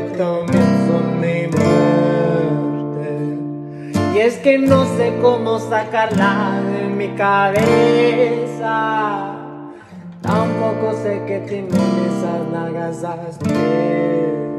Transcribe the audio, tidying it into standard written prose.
también son mi muerte. Y es que no sé cómo sacarla de mi cabeza. Tampoco sé que tienen esas nalgas azules.